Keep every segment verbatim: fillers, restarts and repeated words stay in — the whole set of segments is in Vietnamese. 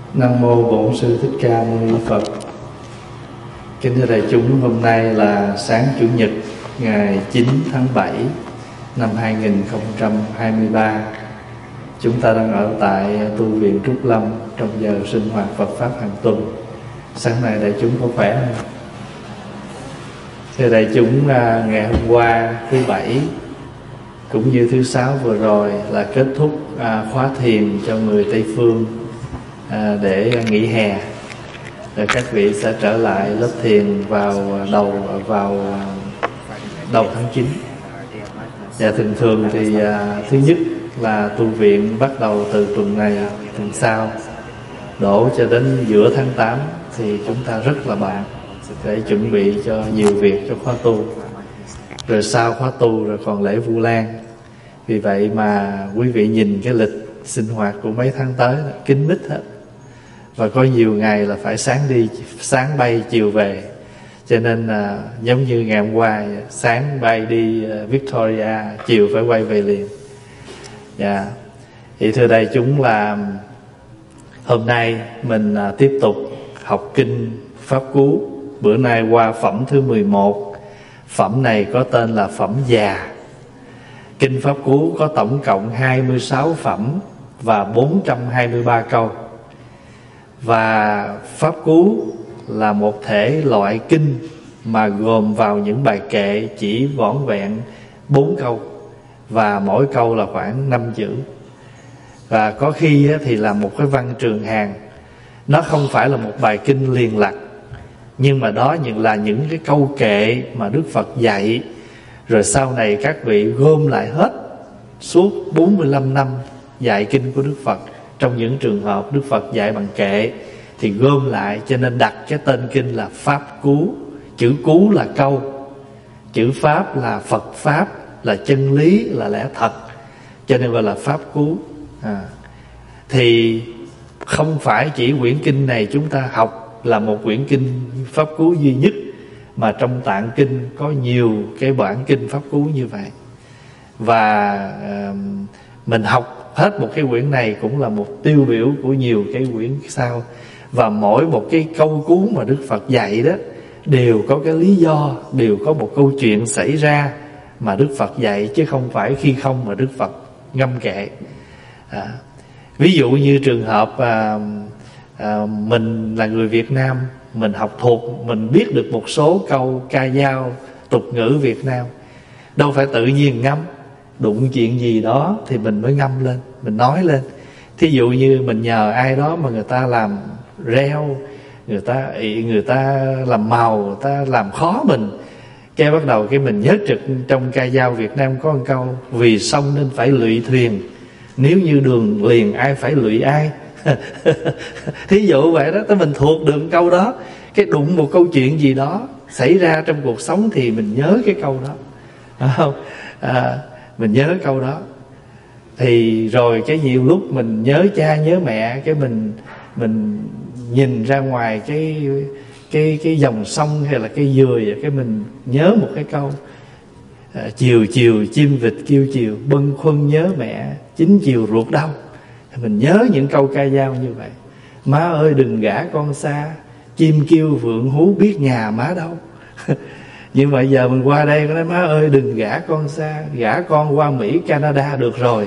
Nam mô Bổn Sư Thích Ca Mâu Ni Phật. Kính thưa đại chúng, hôm nay là sáng Chủ nhật ngày chín tháng bảy năm hai nghìn không trăm hai mươi ba. Chúng ta đang ở tại tu viện Trúc Lâm trong giờ sinh hoạt Phật pháp hàng tuần. Sáng nay đại chúng có khỏe không? Thưa đại chúng, ngày hôm qua thứ bảy cũng như thứ sáu vừa rồi là kết thúc khóa thiền cho người Tây Phương để nghỉ hè. Rồi các vị sẽ trở lại lớp thiền vào đầu vào đầu tháng chín. Và thường thường thì thứ nhất là tu viện bắt đầu từ tuần này, tuần sau đổ cho đến giữa tháng tám thì chúng ta rất là bận để chuẩn bị cho nhiều việc cho khóa tu. Rồi sau khóa tu rồi còn lễ Vu Lan. Vì vậy mà quý vị nhìn cái lịch sinh hoạt của mấy tháng tới là kín mít hết. Và có nhiều ngày là phải sáng đi, sáng bay chiều về. Cho nên là giống như ngày hôm qua, sáng bay đi Victoria, chiều phải quay về liền. Dạ. Thì thưa đại chúng, là hôm nay mình tiếp tục học kinh Pháp Cú. Bữa nay qua phẩm thứ mười một. Phẩm này có tên là phẩm già. Kinh Pháp Cú có tổng cộng hai mươi sáu phẩm và bốn trăm hai mươi ba câu. Và Pháp Cú là một thể loại kinh mà gồm vào những bài kệ chỉ vỏn vẹn bốn câu, và mỗi câu là khoảng năm chữ. Và có khi thì là một cái văn trường hàng. Nó không phải là một bài kinh liền lạch, nhưng mà đó là những cái câu kệ mà Đức Phật dạy. Rồi sau này các vị gom lại hết suốt bốn mươi lăm năm dạy kinh của Đức Phật. Trong những trường hợp Đức Phật dạy bằng kệ thì gom lại, cho nên đặt cái tên kinh là Pháp Cú. Chữ Cú là câu, chữ Pháp là Phật Pháp, là chân lý, là lẽ thật, cho nên gọi là Pháp Cú. à. Thì không phải chỉ quyển kinh này chúng ta học là một quyển kinh Pháp Cú duy nhất, mà trong tạng kinh có nhiều cái bản kinh Pháp Cú như vậy. Và uh, mình học hết một cái quyển này cũng là một tiêu biểu của nhiều cái quyển sau. Và mỗi một cái câu cú mà Đức Phật dạy đó đều có cái lý do, đều có một câu chuyện xảy ra mà Đức Phật dạy, chứ không phải khi không mà Đức Phật ngâm kệ. à, Ví dụ như trường hợp à, à, mình là người Việt Nam, mình học thuộc, mình biết được một số câu ca dao tục ngữ Việt Nam. Đâu phải tự nhiên ngâm, đụng chuyện gì đó thì mình mới ngâm lên, mình nói lên. Thí dụ như mình nhờ ai đó mà người ta làm reo, người ta người ta làm màu, người ta làm khó mình, cái bắt đầu cái mình nhớ trực trong ca dao Việt Nam có một câu: vì sông nên phải lụy thuyền, nếu như đường liền ai phải lụy ai. Thí dụ vậy đó, tới mình thuộc được câu đó, cái đụng một câu chuyện gì đó xảy ra trong cuộc sống thì mình nhớ cái câu đó, phải không? À, mình nhớ câu đó. Thì rồi cái nhiều lúc mình nhớ cha nhớ mẹ, cái mình mình nhìn ra ngoài cái cái cái dòng sông hay là cái dừa, cái mình nhớ một cái câu: à, chiều chiều chim vịt kêu chiều, bâng khuâng nhớ mẹ, chín chiều ruột đau. Mình nhớ những câu ca dao như vậy. Má ơi đừng gả con xa, chim kêu vượng hú biết nhà má đâu. Nhưng mà giờ mình qua đây nói: má ơi đừng gả con xa, gả con qua Mỹ Canada được rồi.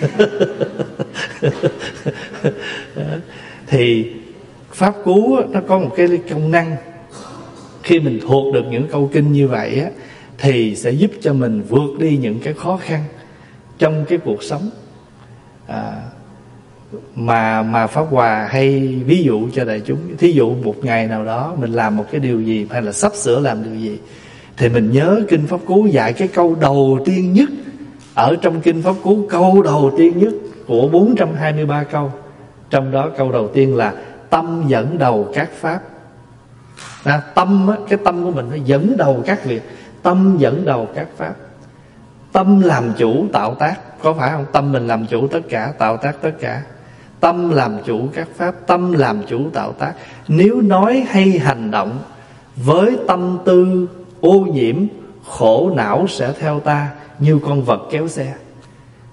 Thì Pháp Cú nó có một cái công năng, khi mình thuộc được những câu kinh như vậy á, thì sẽ giúp cho mình vượt đi những cái khó khăn trong cái cuộc sống. à, Mà mà Pháp Hòa hay ví dụ cho đại chúng. Thí dụ một ngày nào đó mình làm một cái điều gì, hay là sắp sửa làm điều gì, thì mình nhớ kinh Pháp Cú dạy cái câu đầu tiên nhất ở trong kinh Pháp Cú, câu đầu tiên nhất của bốn trăm hai mươi ba câu. Trong đó câu đầu tiên là tâm dẫn đầu các pháp. à, Tâm á, cái tâm của mình nó dẫn đầu các việc. Tâm dẫn đầu các pháp. Tâm làm chủ tạo tác, có phải không? Tâm mình làm chủ tất cả, tạo tác tất cả. Tâm làm chủ các pháp, tâm làm chủ tạo tác. Nếu nói hay hành động với tâm tư ô nhiễm, khổ não sẽ theo ta như con vật kéo xe.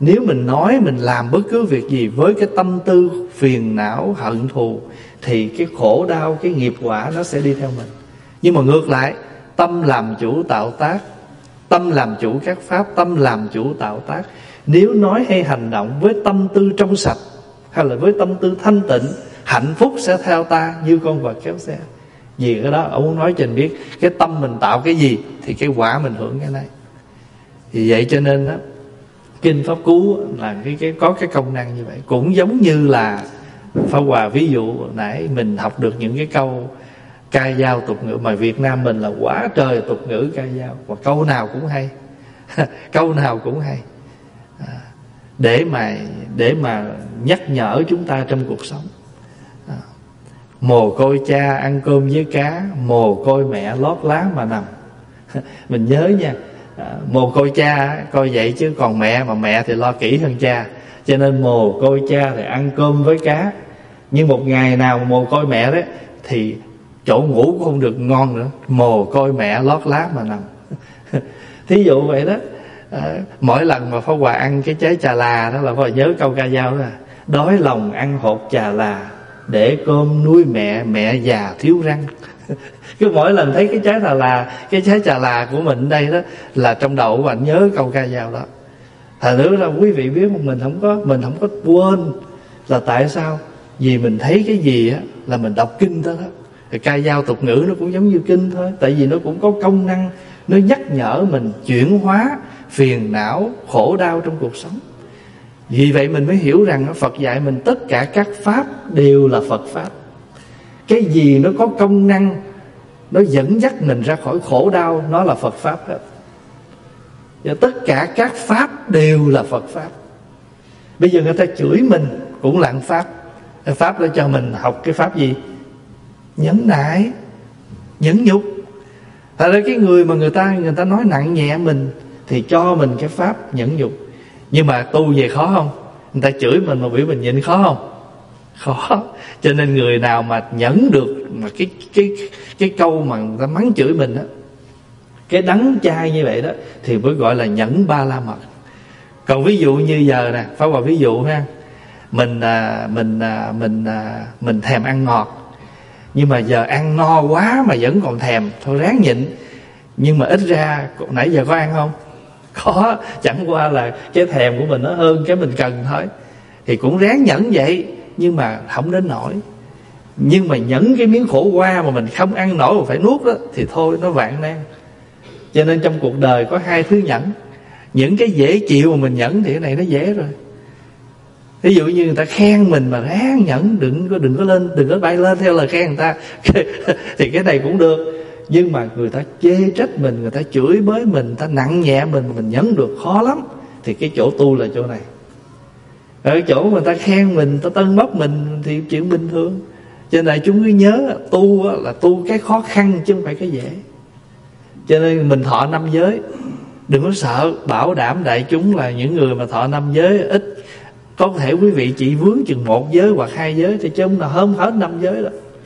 Nếu mình nói, mình làm bất cứ việc gì với cái tâm tư phiền não, hận thù, thì cái khổ đau, cái nghiệp quả nó sẽ đi theo mình. Nhưng mà ngược lại, tâm làm chủ tạo tác, tâm làm chủ các pháp, tâm làm chủ tạo tác. Nếu nói hay hành động với tâm tư trong sạch, hay là với tâm tư thanh tịnh, hạnh phúc sẽ theo ta như con vật kéo xe. Vì cái đó ông muốn nói cho mình biết, cái tâm mình tạo cái gì thì cái quả mình hưởng cái này. Vì vậy cho nên đó, Kinh Pháp Cú là cái, cái có cái công năng như vậy. Cũng giống như là Pháp Hòa ví dụ nãy mình học được những cái câu ca dao tục ngữ, mà Việt Nam mình là quá trời tục ngữ ca dao, và câu nào cũng hay. Câu nào cũng hay, à, để mà để mà nhắc nhở chúng ta trong cuộc sống. à, Mồ côi cha ăn cơm với cá, mồ côi mẹ lót lá mà nằm. Mình nhớ nha, à, mồ côi cha coi vậy, chứ còn mẹ mà mẹ thì lo kỹ hơn cha. Cho nên mồ côi cha thì ăn cơm với cá, nhưng một ngày nào mồ côi mẹ đấy thì chỗ ngủ cũng không được ngon nữa, mồ côi mẹ lót lá mà nằm. Thí dụ vậy đó. à, Mỗi lần mà Pháp Hòa ăn cái trái trà là đó là Pháp Hòa nhớ câu ca dao đó: đói lòng ăn hột trà là, để cơm nuôi mẹ, mẹ già thiếu răng. Cứ mỗi lần thấy cái trái trà là, cái trái trà là của mình đây đó, là trong đầu của bạn nhớ câu ca dao đó. Thật nữa là quý vị biết không, mình không có mình không có quên. Là tại sao? Vì mình thấy cái gì á là mình đọc kinh đó đó. Thì ca dao tục ngữ nó cũng giống như kinh thôi. Tại vì nó cũng có công năng, nó nhắc nhở mình chuyển hóa phiền não, khổ đau trong cuộc sống. Vì vậy mình mới hiểu rằng Phật dạy mình tất cả các pháp đều là Phật pháp. Cái gì nó có công năng, nó dẫn dắt mình ra khỏi khổ đau, nó là Phật pháp hết. Và tất cả các pháp đều là Phật pháp. Bây giờ người ta chửi mình cũng là pháp. Pháp để cho mình học cái pháp gì? Nhẫn nại, nhẫn nhục. Thật ra cái người mà người ta người ta nói nặng nhẹ mình thì cho mình cái pháp nhẫn nhục. Nhưng mà tu về khó không? Người ta chửi mình mà biểu mình nhịn khó không? Khó. Cho nên người nào mà nhẫn được mà cái cái cái câu mà người ta mắng chửi mình đó, cái đắng chai như vậy đó, thì mới gọi là nhẫn ba la mật. Còn ví dụ như giờ nè, Pháp Hòa ví dụ ha, mình à, mình à, mình à, mình thèm ăn ngọt, nhưng mà giờ ăn no quá mà vẫn còn thèm, thôi ráng nhịn. Nhưng mà ít ra nãy giờ có ăn không? Có, chẳng qua là cái thèm của mình nó hơn cái mình cần thôi. Thì cũng ráng nhẫn vậy, nhưng mà không đến nổi. Nhưng mà nhẫn cái miếng khổ qua mà mình không ăn nổi mà phải nuốt đó, thì thôi nó vạn nan. Cho nên trong cuộc đời có hai thứ nhẫn. Những cái dễ chịu mà mình nhẫn thì cái này nó dễ rồi. Ví dụ như người ta khen mình mà ráng nhẫn, đừng có đừng có lên, đừng có bay lên theo lời khen người ta. Thì cái này cũng được. Nhưng mà người ta chê trách mình, người ta chửi bới mình, người ta nặng nhẹ mình, mình nhẫn được khó lắm. Thì cái chỗ tu là chỗ này. Ở chỗ người ta khen mình, người ta tân bốc mình thì chuyện bình thường. Cho nên chúng cứ nhớ tu là tu cái khó khăn chứ không phải cái dễ. Cho nên mình thọ năm giới, đừng có sợ. Bảo đảm đại chúng là những người mà thọ năm giới ít. Có thể quý vị chỉ vướng chừng một giới hoặc hai giới, thì chứ không là hơn hết năm giới đó.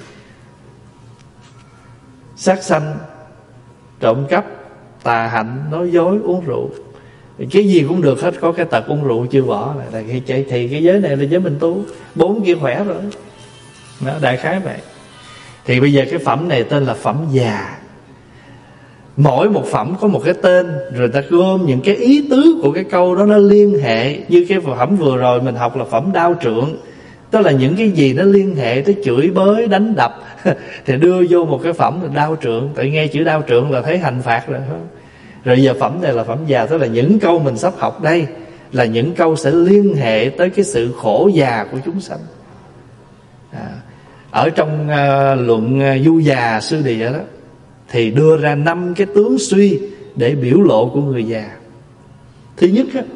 Sát sanh, trộm cắp, tà hạnh, nói dối, uống rượu, cái gì cũng được hết, có cái tật uống rượu chưa bỏ lại. Thì cái giới này là giới mình tu, bốn kia khỏe rồi đó, đại khái vậy. Thì bây giờ cái phẩm này tên là phẩm già. Mỗi một phẩm có một cái tên, rồi ta gom những cái ý tứ của cái câu đó nó liên hệ. Như cái phẩm vừa rồi mình học là phẩm đao trượng, tức là những cái gì nó liên hệ tới chửi bới, đánh đập thì đưa vô một cái phẩm là đao trượng. Tại nghe chữ đao trượng là thấy hành phạt rồi. Rồi giờ phẩm này là phẩm già, tức là những câu mình sắp học đây là những câu sẽ liên hệ tới cái sự khổ già của chúng sanh. à, Ở trong uh, luận uh, Du Già Sư Địa đó thì đưa ra năm cái tướng suy để biểu lộ của người già. Thứ nhất á,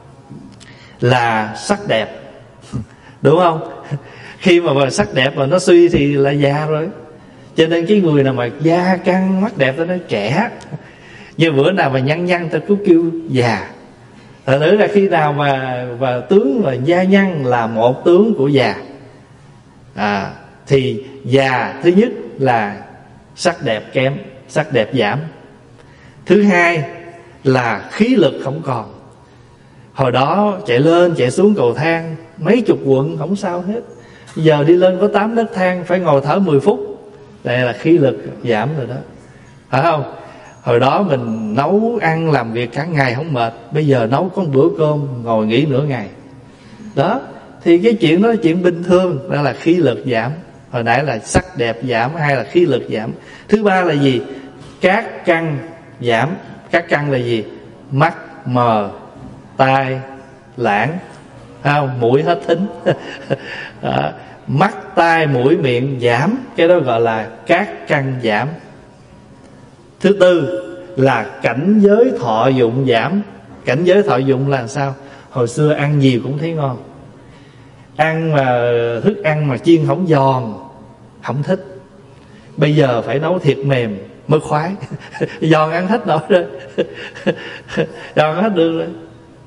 là sắc đẹp. Đúng không? Khi mà sắc đẹp mà nó suy thì là già rồi. Cho nên cái người nào mà da căng mắt đẹp ta nói trẻ, nhưng bữa nào mà nhăn nhăn ta cứ kêu già. Thật nữ là khi nào mà và tướng và da nhăn là một tướng của già. à, Thì già thứ nhất là sắc đẹp kém, sắc đẹp giảm. Thứ hai là khí lực không còn. Hồi đó chạy lên chạy xuống cầu thang mấy chục quận không sao hết. Giờ đi lên có tám nấc thang phải ngồi thở mười phút. Đây là khí lực giảm rồi đó, phải không? Hồi đó mình nấu ăn làm việc cả ngày không mệt, bây giờ nấu có một bữa cơm ngồi nghỉ nửa ngày. Đó, thì cái chuyện đó là chuyện bình thường, đó là khí lực giảm. Hồi nãy là sắc đẹp giảm, hay là khí lực giảm. Thứ ba là gì? Các căn giảm. Các căn là gì? Mắt mờ, tai lãng, không? Mũi hết thính. à, mắt, tai, mũi, miệng giảm. Cái đó gọi là các căn giảm. Thứ tư là cảnh giới thọ dụng giảm. Cảnh giới thọ dụng là sao? Hồi xưa ăn gì cũng thấy ngon, ăn mà thức ăn mà chiên không giòn không thích. Bây giờ phải nấu thiệt mềm mới khoái. Giòn ăn hết nổi rồi. Giòn hết được rồi.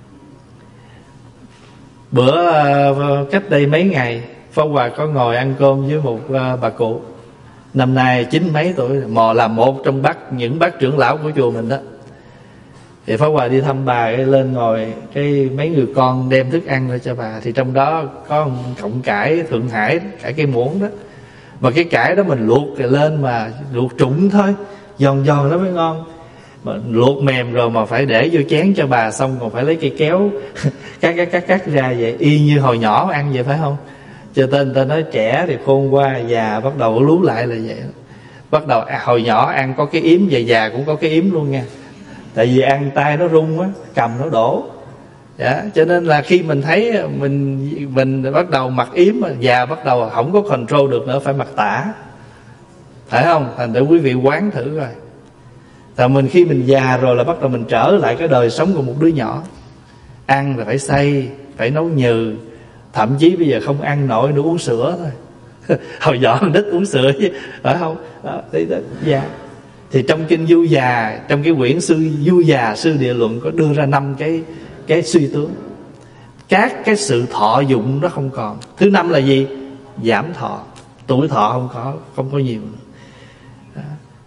Bữa cách đây mấy ngày, Pháp Hòa có ngồi ăn cơm với một bà cụ, năm nay chín mấy tuổi, mò là một trong bác những bác trưởng lão của chùa mình đó. Thì Pháp Hòa đi thăm bà, cái lên ngồi, cái mấy người con đem thức ăn ra cho bà. Thì trong đó có một cọng cải Thượng Hải, cải cây muỗng đó. Mà cái cải đó mình luộc rồi lên mà luộc trụng thôi, giòn giòn nó mới ngon. Mà luộc mềm rồi mà phải để vô chén cho bà, xong còn phải lấy cây kéo cắt cắt cắt cắt ra vậy, y như hồi nhỏ ăn vậy, phải không? Cho tên ta nói trẻ thì khôn qua, già bắt đầu lú lại là vậy. Bắt đầu à, hồi nhỏ ăn có cái yếm, về già cũng có cái yếm luôn nha. Tại vì ăn tay nó rung á, cầm nó đổ. Dạ, cho nên là khi mình thấy mình mình bắt đầu mặc yếm, già bắt đầu không có control được nữa, phải mặc tả, phải không? Thành để quý vị quán thử rồi. Tại mình khi mình già rồi là bắt đầu mình trở lại cái đời sống của một đứa nhỏ. Ăn là phải xay, phải nấu nhừ, thậm chí bây giờ không ăn nổi nữa, uống sữa thôi. Hồi nhỏ con nít uống sữa chứ, phải không? Đó, thì đó, già. Thì trong kinh Du Già, trong cái quyển sư Du Già Sư Địa Luận có đưa ra năm cái cái suy tướng. Các cái sự thọ dụng đó không còn. Thứ năm là gì? Giảm thọ, tuổi thọ không có, không có nhiều nữa. Đó.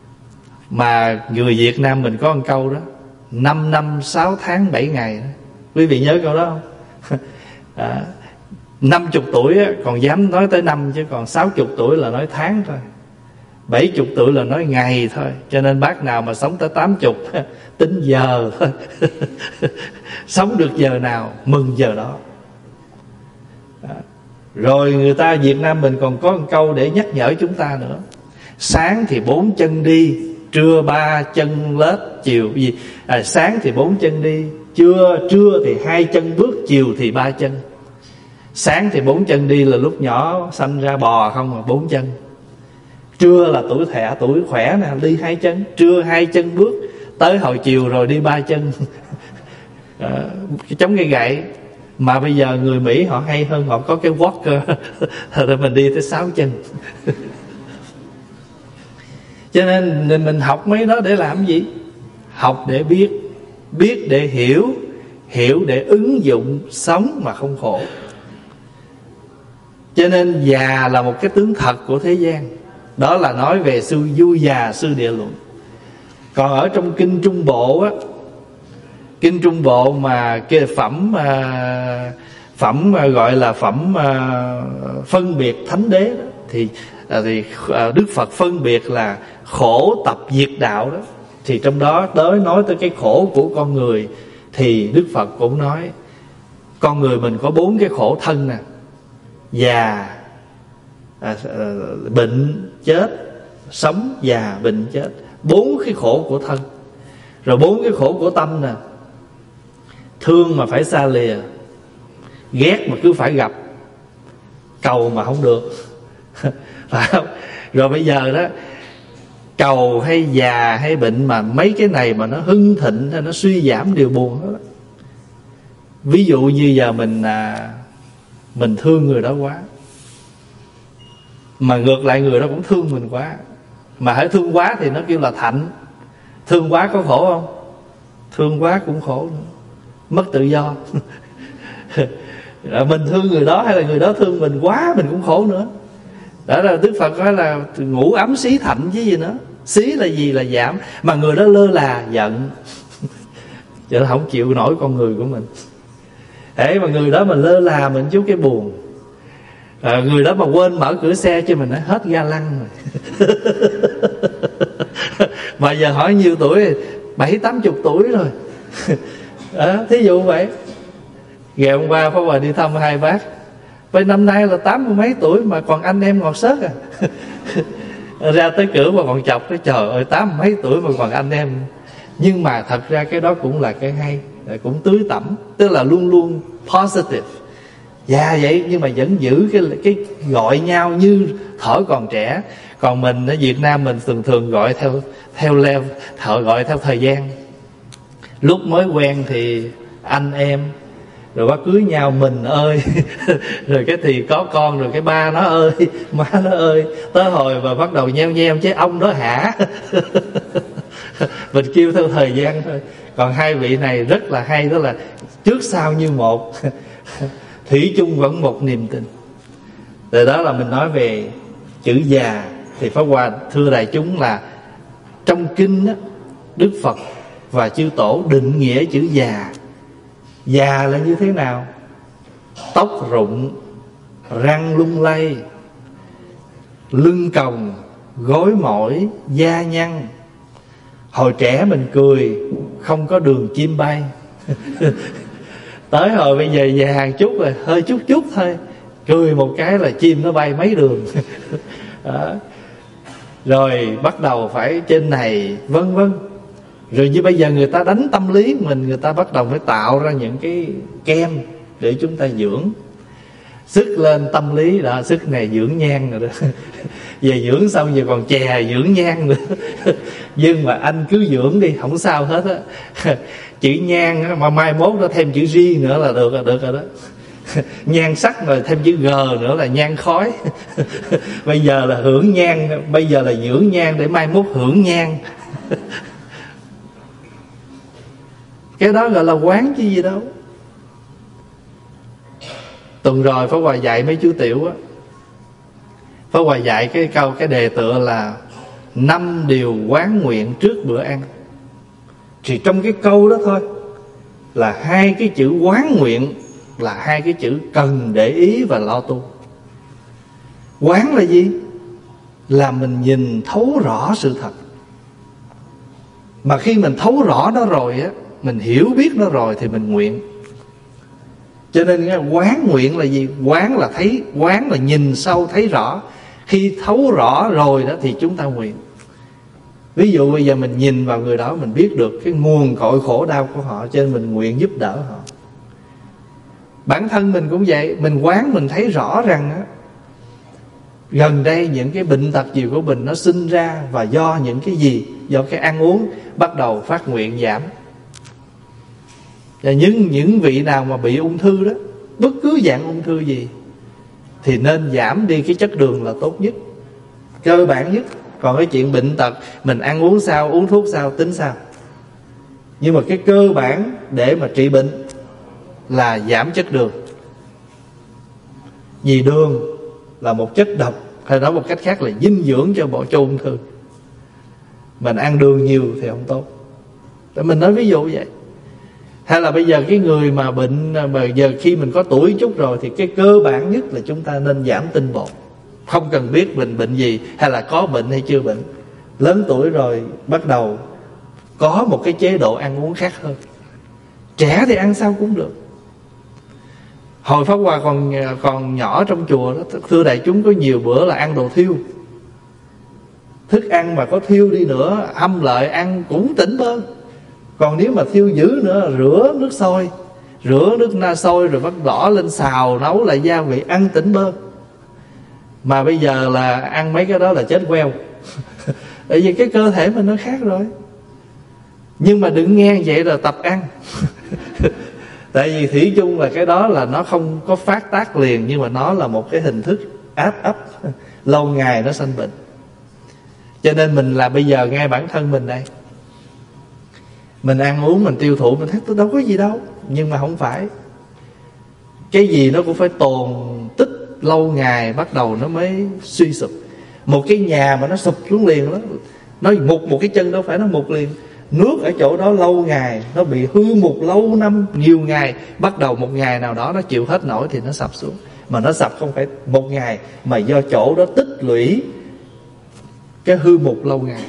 Mà người Việt Nam mình có một câu đó, năm năm sáu tháng bảy ngày đó. Quý vị nhớ câu đó không? À, năm chục tuổi á, còn dám nói tới năm, chứ còn sáu chục tuổi là nói tháng thôi, bảy chục tuổi là nói ngày thôi. Cho nên bác nào mà sống tới tám chục tính giờ thôi. Sống được giờ nào mừng giờ đó. Đó. Rồi người ta Việt Nam mình còn có một câu để nhắc nhở chúng ta nữa. Sáng thì bốn chân đi, trưa ba chân lết, chiều gì à, sáng thì bốn chân đi, trưa trưa thì hai chân bước, chiều thì ba chân. Sáng thì bốn chân đi là lúc nhỏ sanh ra bò không mà bốn chân. Trưa là tuổi thẻ, tuổi khỏe nè, đi hai chân. Trưa hai chân bước, tới hồi chiều rồi đi ba chân. À, chống cây gậy. Mà bây giờ người Mỹ họ hay hơn, họ có cái walker. Rồi mình đi tới sáu chân. Cho nên mình học mấy đó để làm gì? Học để biết, biết để hiểu, hiểu để ứng dụng, sống mà không khổ. Cho nên già là một cái tướng thật của thế gian. Đó là nói về sư Du Già Sư Địa Luận. Còn ở trong kinh Trung Bộ á, kinh Trung Bộ mà cái phẩm à, phẩm à, gọi là phẩm à, phân biệt thánh đế đó, thì à, thì à, Đức Phật phân biệt là khổ tập diệt đạo đó. Thì trong đó tới nói tới cái khổ của con người, thì Đức Phật cũng nói con người mình có bốn cái khổ thân nè: già, à, à, bệnh, chết, sống, già, bệnh, chết. Bốn cái khổ của thân. Rồi bốn cái khổ của tâm nè: thương mà phải xa lìa, ghét mà cứ phải gặp, cầu mà không được. Phải không? Rồi bây giờ đó, cầu hay già hay bệnh, mà mấy cái này mà nó hưng thịnh hay nó suy giảm đều buồn hết. Ví dụ như giờ mình à, mình thương người đó quá, mà ngược lại người đó cũng thương mình quá. Mà hãy thương quá thì nó kêu là thạnh. Thương quá có khổ không? Thương quá cũng khổ nữa, mất tự do. Mình thương người đó hay là người đó thương mình quá, mình cũng khổ nữa. Đó là Đức Phật nói là ngũ ấm xí thạnh chứ gì nữa. Xí là gì? Là giảm. Mà người đó lơ là giận. Chứ không chịu nổi con người của mình. Hễ mà người đó mà lơ là mình chút cái buồn. À, người đó mà quên mở cửa xe cho mình, nói hết ga lăng rồi. Mà giờ hỏi nhiêu tuổi? Bảy tám chục tuổi rồi. À, thí dụ vậy. Ngày hôm qua Pháp Hòa đi thăm hai bác, vậy năm nay là tám mươi mấy tuổi mà còn anh em ngọt xớt à. Ra tới cửa mà còn chọc, cái trời ơi, tám mấy tuổi mà còn anh em. Nhưng mà thật ra cái đó cũng là cái hay, cũng tưới tẩm, tức là luôn luôn positive. Dạ vậy, nhưng mà vẫn giữ cái cái gọi nhau như thở còn trẻ. Còn mình ở Việt Nam mình thường thường gọi theo theo level, thở gọi theo thời gian. Lúc mới quen thì anh em, rồi bắt cưới nhau mình ơi. Rồi cái thì có con, rồi cái ba nó ơi, má nó ơi. Tới hồi mà bắt đầu nheo nheo chứ ông đó hả. Mình kêu theo thời gian thôi. Còn hai vị này rất là hay, đó là trước sau như một. Thủy chung vẫn một niềm tin. Từ đó là mình nói về chữ già. Thì Pháp Hòa thưa đại chúng là trong kinh đó, Đức Phật và chư Tổ định nghĩa chữ già. Già là như thế nào? Tóc rụng, răng lung lay, lưng còng, gối mỏi, da nhăn. Hồi trẻ mình cười, không có đường chim bay. Tới hồi bây giờ già chút rồi, hơi chút chút thôi, cười một cái là chim nó bay mấy đường. Đó. Rồi bắt đầu phải trên này, vân vân. Rồi như bây giờ người ta đánh tâm lý mình, người ta bắt đầu phải tạo ra những cái kem để chúng ta dưỡng. Sức lên tâm lý đó, sức này dưỡng nhan rồi đó. Về dưỡng xong giờ còn chè dưỡng nhan nữa. Nhưng mà anh cứ dưỡng đi, không sao hết á. Chữ nhan á, mà mai mốt nó thêm chữ ri nữa là được rồi, được rồi đó. Nhan sắc rồi thêm chữ g nữa là nhan khói. Bây giờ là hưởng nhan, bây giờ là dưỡng nhan để mai mốt hưởng nhan. Cái đó gọi là quán chứ gì đâu. Tuần rồi Pháp Hòa dạy mấy chú tiểu á, Pháp Hòa dạy cái câu, cái đề tựa là năm điều quán nguyện trước bữa ăn. Thì trong cái câu đó thôi là hai cái chữ quán nguyện, là hai cái chữ cần để ý và lo tu. Quán là gì? Là mình nhìn thấu rõ sự thật. Mà khi mình thấu rõ nó rồi á, mình hiểu biết nó rồi thì mình nguyện. Cho nên quán nguyện là gì? Quán là thấy, quán là nhìn sâu thấy rõ. Khi thấu rõ rồi đó thì chúng ta nguyện. Ví dụ bây giờ mình nhìn vào người đó, mình biết được cái nguồn cội khổ đau của họ, cho nên mình nguyện giúp đỡ họ. Bản thân mình cũng vậy. Mình quán mình thấy rõ rằng á, gần đây những cái bệnh tật gì của mình nó sinh ra và do những cái gì? Do cái ăn uống. Bắt đầu phát nguyện giảm. Và những, những vị nào mà bị ung thư đó, bất cứ dạng ung thư gì, thì nên giảm đi cái chất đường là tốt nhất, cơ bản nhất. Còn cái chuyện bệnh tật, mình ăn uống sao, uống thuốc sao, tính sao. Nhưng mà cái cơ bản để mà trị bệnh là giảm chất đường. Vì đường là một chất độc, hay nói một cách khác là dinh dưỡng cho bộ cho ung thư. Mình ăn đường nhiều thì không tốt. Để mình nói ví dụ vậy. Hay là bây giờ cái người mà bệnh, mà giờ khi mình có tuổi chút rồi, thì cái cơ bản nhất là chúng ta nên giảm tinh bột. Không cần biết mình bệnh gì, hay là có bệnh hay chưa bệnh. Lớn tuổi rồi bắt đầu có một cái chế độ ăn uống khác hơn. Trẻ thì ăn sao cũng được. Hồi Pháp Hòa còn, còn nhỏ trong chùa đó, thưa đại chúng, có nhiều bữa là ăn đồ thiêu. Thức ăn mà có thiêu đi nữa, âm lợi ăn cũng tỉnh bơ. Còn nếu mà thiêu dữ nữa, rửa nước sôi, rửa nước na sôi rồi bắt đỏ lên xào nấu lại gia vị, ăn tỉnh bơ. Mà bây giờ là ăn mấy cái đó là chết queo. Tại vì cái cơ thể mình nó khác rồi. Nhưng mà đừng nghe vậy rồi tập ăn. Tại vì thủy chung là cái đó là nó không có phát tác liền, nhưng mà nó là một cái hình thức áp ấp, lâu ngày nó sanh bệnh. Cho nên mình là bây giờ ngay bản thân mình đây, mình ăn uống, mình tiêu thụ, mình thấy tôi đâu có gì đâu. Nhưng mà không phải. Cái gì nó cũng phải tồn tích lâu ngày, bắt đầu nó mới suy sụp. Một cái nhà mà nó sụp xuống liền đó, nó mục một cái chân đâu phải nó mục liền. Nước ở chỗ đó lâu ngày nó bị hư một lâu năm, nhiều ngày, bắt đầu một ngày nào đó nó chịu hết nổi thì nó sập xuống. Mà nó sập không phải một ngày, mà do chỗ đó tích lũy cái hư mục lâu ngày.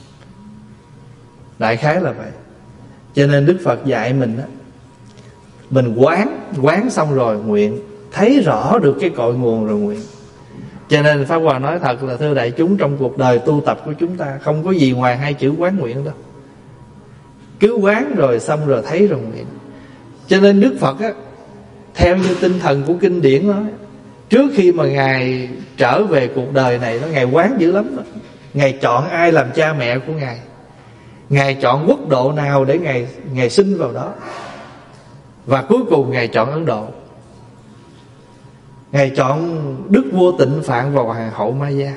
Đại khái là vậy. Cho nên Đức Phật dạy mình đó, mình quán, quán xong rồi nguyện, thấy rõ được cái cội nguồn rồi nguyện. Cho nên Pháp Hòa nói thật là thưa đại chúng, trong cuộc đời tu tập của chúng ta không có gì ngoài hai chữ quán nguyện đâu. Cứ quán rồi xong rồi thấy rồi nguyện. Cho nên Đức Phật á, theo như tinh thần của kinh điển nói, trước khi mà Ngài trở về cuộc đời này đó, Ngài quán dữ lắm đó. Ngài chọn ai làm cha mẹ của Ngài, Ngài chọn quốc độ nào để Ngài, Ngài sinh vào đó. Và cuối cùng Ngài chọn Ấn Độ. Ngài chọn Đức Vua Tịnh Phạn và Hoàng hậu Maya.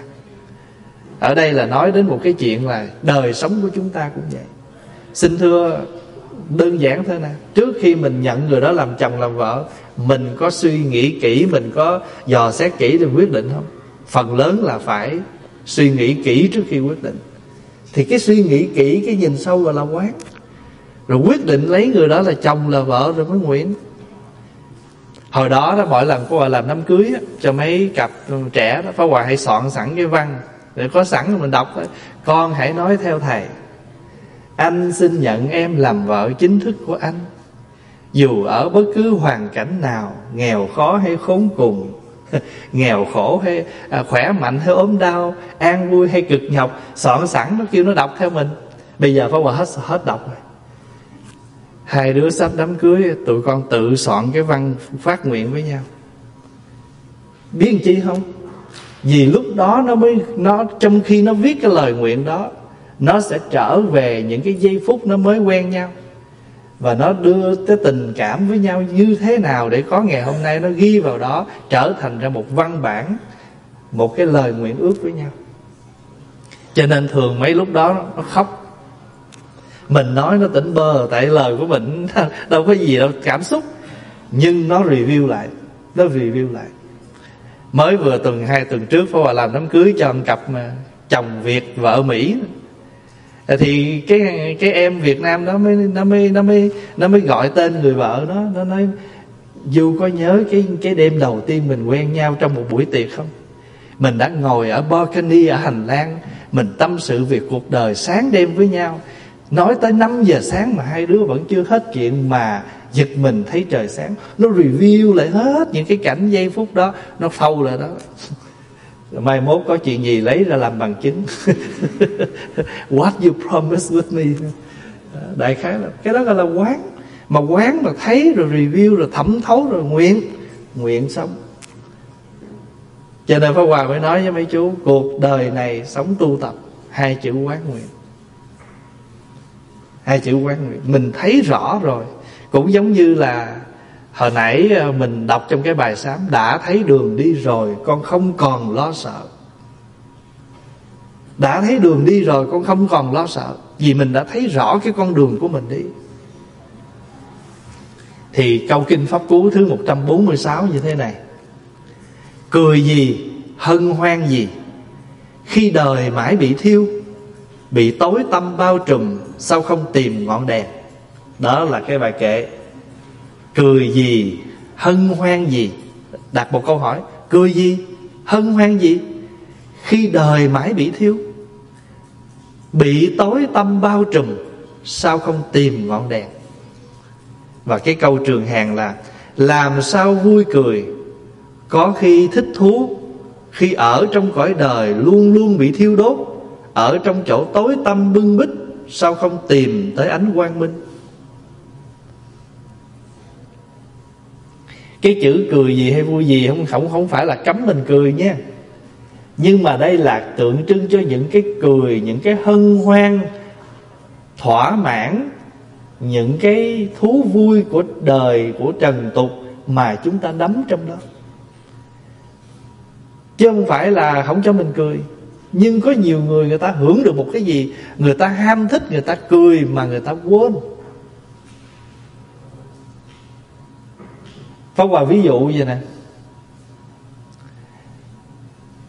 Ở đây là nói đến một cái chuyện là đời sống của chúng ta cũng vậy. Xin thưa, đơn giản thế nào, trước khi mình nhận người đó làm chồng làm vợ, mình có suy nghĩ kỹ, mình có dò xét kỹ để quyết định không? Phần lớn là phải suy nghĩ kỹ trước khi quyết định. Thì cái suy nghĩ kỹ, cái nhìn sâu gọi là quán. Rồi quyết định lấy người đó là chồng là vợ rồi mới nguyện. Hồi đó đó, mỗi lần Pháp Hòa làm đám cưới á, cho mấy cặp trẻ đó, Pháp Hòa hay soạn sẵn cái văn để có sẵn mình đọc đó. Con hãy nói theo thầy: anh xin nhận em làm vợ chính thức của anh, dù ở bất cứ hoàn cảnh nào, nghèo khó hay khốn cùng, nghèo khổ hay à, khỏe mạnh hay ốm đau, an vui hay cực nhọc. Soạn sẵn, nó kêu nó đọc theo mình. Bây giờ Pháp Hòa hết, hết đọc rồi. Hai đứa sắp đám cưới, tụi con tự soạn cái văn phát nguyện với nhau. Biết làm chi không? Vì lúc đó nó mới nó trong khi nó viết cái lời nguyện đó, nó sẽ trở về những cái giây phút nó mới quen nhau, và nó đưa cái tình cảm với nhau như thế nào để có ngày hôm nay. Nó ghi vào đó, trở thành ra một văn bản, một cái lời nguyện ước với nhau. Cho nên thường mấy lúc đó nó khóc. Mình nói nó tỉnh bơ, tại lời của mình đâu có gì đâu cảm xúc. Nhưng nó review lại, Nó review lại. Mới vừa tuần hai tuần trước Pháp Hòa làm đám cưới cho một cặp mà chồng Việt vợ Mỹ. Thì cái cái em Việt Nam đó mới nó mới nó mới nó mới gọi tên người vợ đó. Nó nói: Du có nhớ cái cái đêm đầu tiên mình quen nhau trong một buổi tiệc không? Mình đã ngồi ở balcony ở hành lang, mình tâm sự về cuộc đời sáng đêm với nhau. Nói tới năm giờ sáng mà hai đứa vẫn chưa hết chuyện, mà giật mình thấy trời sáng. Nó review lại hết những cái cảnh giây phút đó, nó phâu lại đó. Mai mốt có chuyện gì lấy ra làm bằng chứng. What you promised with me. Đại khái là cái đó gọi là quán. Mà quán mà thấy rồi review rồi thẩm thấu rồi nguyện. Nguyện xong. Cho nên Pháp Hòa mới nói với mấy chú, cuộc đời này sống tu tập, hai chữ quán nguyện. Hai chữ quán nguyện. Mình thấy rõ rồi. Cũng giống như là hồi nãy mình đọc trong cái bài sám: đã thấy đường đi rồi, con không còn lo sợ. Đã thấy đường đi rồi, con không còn lo sợ. Vì mình đã thấy rõ cái con đường của mình đi. Thì câu kinh Pháp Cú thứ một trăm bốn mươi sáu như thế này: cười gì, hân hoan gì, khi đời mãi bị thiêu, bị tối tăm bao trùm, sao không tìm ngọn đèn. Đó là cái bài kệ. Cười gì, hân hoan gì. Đặt một câu hỏi: cười gì, hân hoan gì, khi đời mãi bị thiêu, bị tối tăm bao trùm, sao không tìm ngọn đèn. Và cái câu trường hàng là: làm sao vui cười, có khi thích thú, khi ở trong cõi đời luôn luôn bị thiêu đốt, ở trong chỗ tối tăm bưng bít, sao không tìm tới ánh quang minh. Cái chữ cười gì hay vui gì không, không, không phải là cấm mình cười nha. Nhưng mà đây là tượng trưng cho những cái cười, những cái hân hoan, thỏa mãn, những cái thú vui của đời, của trần tục mà chúng ta đắm trong đó. Chứ không phải là không cho mình cười. Nhưng có nhiều người, người ta hưởng được một cái gì, người ta ham thích, người ta cười mà người ta quên. Pháp Hòa ví dụ vậy nè.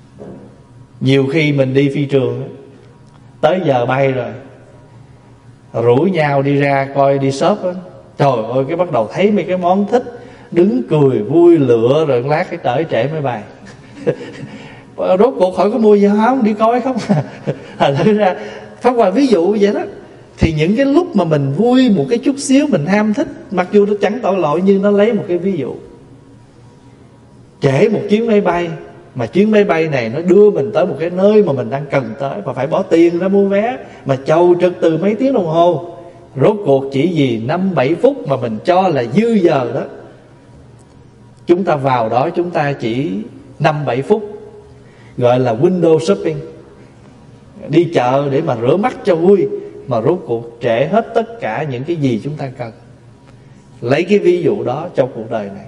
Nhiều khi mình đi phi trường, tới giờ bay rồi, rủ nhau đi ra coi đi shop á. Trời ơi, cái bắt đầu thấy mấy cái món thích, đứng cười vui lựa, rồi lát cái tới trễ máy bay. Rốt cuộc khỏi có mua gì không, đi coi không. Thành thử ra Pháp Hòa ví dụ vậy đó. Thì những cái lúc mà mình vui một cái chút xíu, mình ham thích, mặc dù nó chẳng tội lỗi, nhưng nó lấy một cái ví dụ. Trễ một chuyến máy bay, mà chuyến máy bay này nó đưa mình tới một cái nơi mà mình đang cần tới, và phải bỏ tiền ra mua vé, mà chầu trực từ mấy tiếng đồng hồ. Rốt cuộc chỉ vì năm bảy phút mà mình cho là dư giờ đó, chúng ta vào đó chúng ta chỉ năm bảy phút, gọi là window shopping, đi chợ để mà rửa mắt cho vui, mà rốt cuộc trễ hết tất cả những cái gì chúng ta cần. Lấy cái ví dụ đó trong cuộc đời này.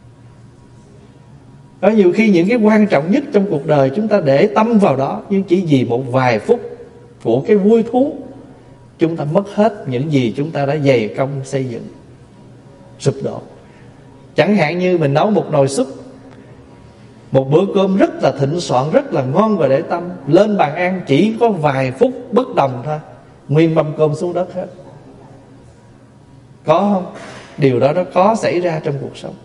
Có nhiều khi những cái quan trọng nhất trong cuộc đời chúng ta để tâm vào đó, nhưng chỉ vì một vài phút của cái vui thú, chúng ta mất hết những gì chúng ta đã dày công xây dựng, sụp đổ. Chẳng hạn như mình nấu một nồi súp, một bữa cơm rất là thịnh soạn, rất là ngon và để tâm, lên bàn ăn chỉ có vài phút bất đồng thôi, nguyên mâm cơm xuống đất hết. Có không? Điều đó nó có xảy ra trong cuộc sống.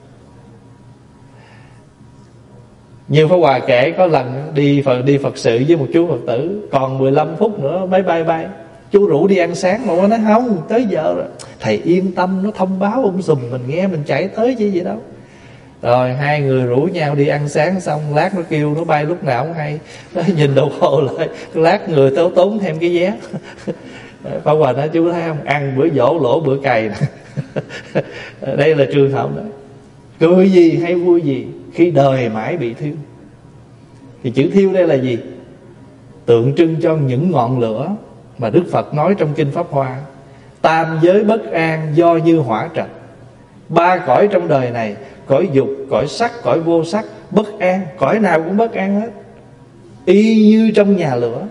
Như Pháp Hòa kể có lần đi Phật, đi Phật sự với một chú Phật tử, còn mười lăm phút nữa máy bay bay. Chú rủ đi ăn sáng, mà nói không, tới giờ rồi. Thầy yên tâm, nó thông báo um sùm, mình nghe mình chạy tới chứ gì đâu. Rồi hai người rủ nhau đi ăn sáng xong, lát nó kêu nó bay lúc nào không hay. Nó nhìn đồng hồ lại, lát người tao tốn thêm cái vé. Pháp Hòa nói chú thấy không, ăn bữa dỗ lỗ bữa cày. Đây là trường hợp đó. Cười gì hay vui gì khi đời mãi bị thiêu. Thì chữ thiêu đây là gì? Tượng trưng cho những ngọn lửa mà Đức Phật nói trong Kinh Pháp Hoa. Tam giới bất an do như hỏa trần. Ba cõi trong đời này, cõi dục, cõi sắc, cõi vô sắc, bất an. Cõi nào cũng bất an hết, y như trong nhà lửa.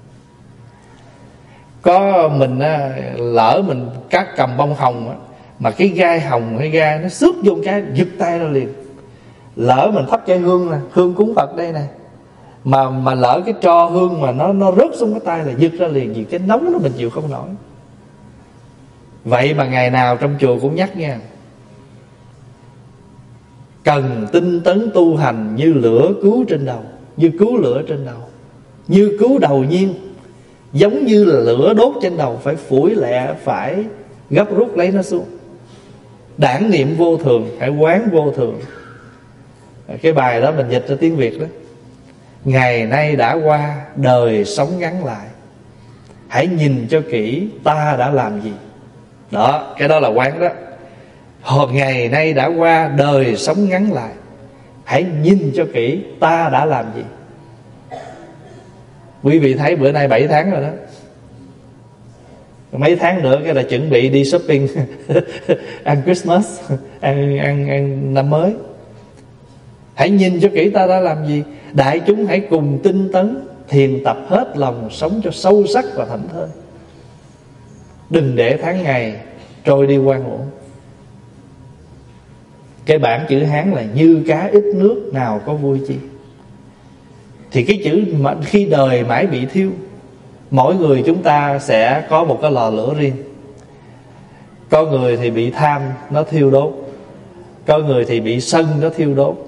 Có mình lỡ mình cắt cầm bông hồng, mà cái gai hồng hay gai nó xước vô cái giật tay ra liền. Lỡ mình thắp cây hương nè, hương cúng Phật đây nè, mà mà lỡ cái tro hương mà nó nó rớt xuống cái tay là giật ra liền, vì cái nóng nó mình chịu không nổi. Vậy mà ngày nào trong chùa cũng nhắc nha, cần tinh tấn tu hành như lửa cứu trên đầu, như cứu lửa trên đầu, như cứu đầu nhiên. Giống như là lửa đốt trên đầu, phải phủi lẹ, phải gấp rút lấy nó xuống. Đản niệm vô thường, hãy quán vô thường. Cái bài đó mình dịch ra tiếng Việt đó. Ngày nay đã qua, đời sống ngắn lại, hãy nhìn cho kỹ ta đã làm gì. Đó, cái đó là quán đó. Hồi ngày nay đã qua, đời sống ngắn lại, hãy nhìn cho kỹ ta đã làm gì. Quý vị thấy bữa nay bảy tháng rồi đó. Mấy tháng nữa cái là chuẩn bị đi shopping ăn Christmas, ăn, ăn, ăn năm mới. Hãy nhìn cho kỹ ta đã làm gì. Đại chúng hãy cùng tinh tấn thiền tập hết lòng, sống cho sâu sắc và thảnh thơi. Đừng để tháng ngày trôi đi qua uổng. Cái bản chữ Hán là như cá ít nước, nào có vui chi. Thì cái chữ mà khi đời mãi bị thiêu, mỗi người chúng ta sẽ có một cái lò lửa riêng. Có người thì bị tham nó thiêu đốt, có người thì bị sân nó thiêu đốt.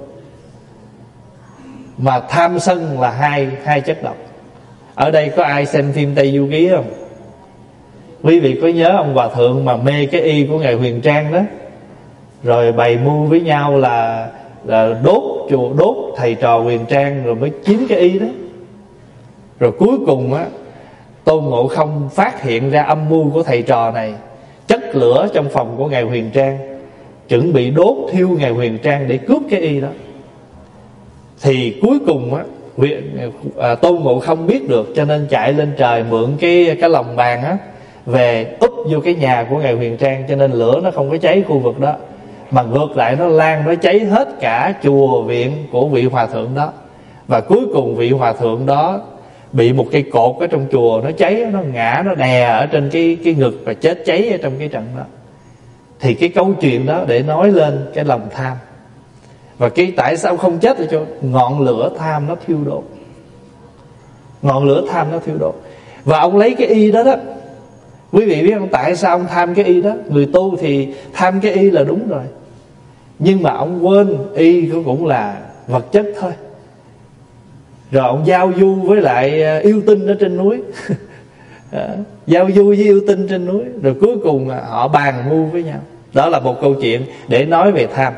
Mà tham sân là hai, hai chất độc. Ở đây có ai xem phim Tây Du Ký không? Quý vị có nhớ ông hòa thượng mà mê cái y của ngài Huyền Trang đó, rồi bày mưu với nhau là, là đốt chùa, đốt thầy trò Huyền Trang rồi mới chiếm cái y đó. Rồi cuối cùng á, Tôn Ngộ Không phát hiện ra âm mưu của thầy trò này, chất lửa trong phòng của ngài Huyền Trang, chuẩn bị đốt thiêu ngài Huyền Trang để cướp cái y đó. Thì cuối cùng á, à, Tôn Ngộ Không biết được, cho nên chạy lên trời mượn cái, cái lồng bàn á, về úp vô cái nhà của ngài Huyền Trang, cho nên lửa nó không có cháy khu vực đó, mà ngược lại nó lan, nó cháy hết cả chùa viện của vị hòa thượng đó. Và cuối cùng vị hòa thượng đó bị một cây cột ở trong chùa nó cháy, nó ngã, nó đè ở trên cái, cái ngực và chết cháy ở trong cái trận đó. Thì cái câu chuyện đó để nói lên cái lòng tham. Và cái tại sao không chết là cho ngọn lửa tham nó thiêu đốt. Ngọn lửa tham nó thiêu đốt. Và ông lấy cái y đó đó Quý vị biết không, tại sao ông tham cái y đó? Người tu thì tham cái y là đúng rồi, nhưng mà ông quên y cũng là vật chất thôi. Rồi ông giao du với lại yêu tinh ở trên núi giao du với yêu tinh trên núi, rồi cuối cùng họ bàn mưu với nhau. Đó là một câu chuyện để nói về tham.